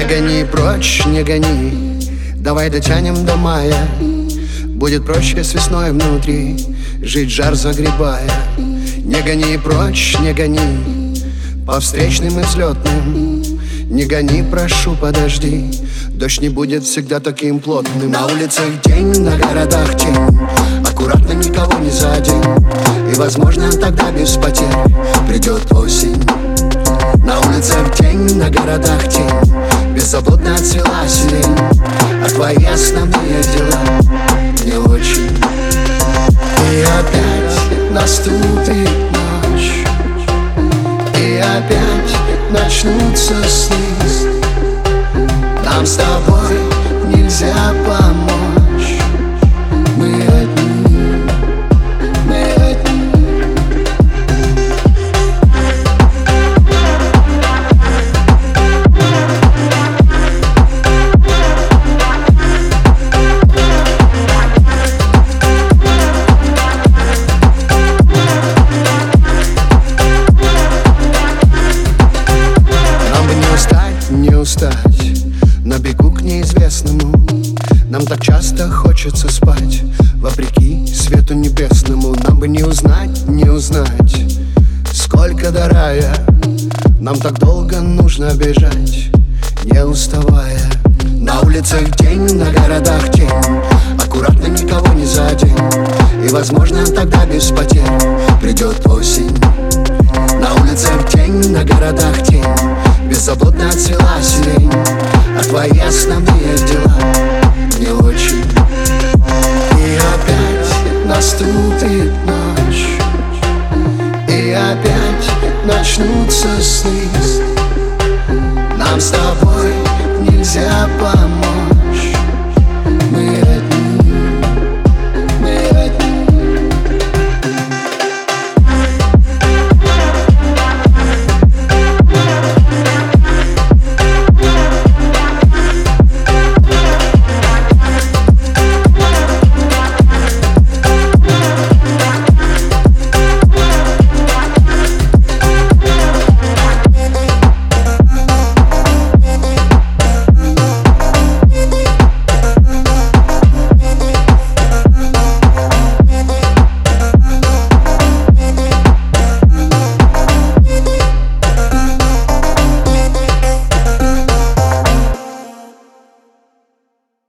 гони прочь, не гони, давай дотянем до мая. Будет проще с весной внутри жить, жар загребая. Не гони прочь, не гони, по встречным и взлетным. Не гони, прошу, подожди, дождь не будет всегда таким плотным. На улицах день, на городах тень, аккуратно, никого не задень. И, возможно, тогда без потерь придет осень. На улицах день, на городах тень, беззаботно отцвела сирень. А твои основные дела не очень. И опять наступит ночь, и опять начнутся сны. Нам с тобой нельзя помочь. Мы одни, мы одни. Не устать на бегу к неизвестному. Нам так часто хочется спать вопреки свету небесному. Нам бы не узнать, не узнать, сколько до рая. Нам так долго нужно бежать, не уставая. На улицах день, на городах тень, аккуратно, никого не задень. И, возможно, тогда без потерь придет осень. На улицах день, на городах тень, беззаботно отцвела сирень. А твои основные дела не очень. И опять наступит ночь, и опять начнутся сны. Нам с тобой нельзя помочь.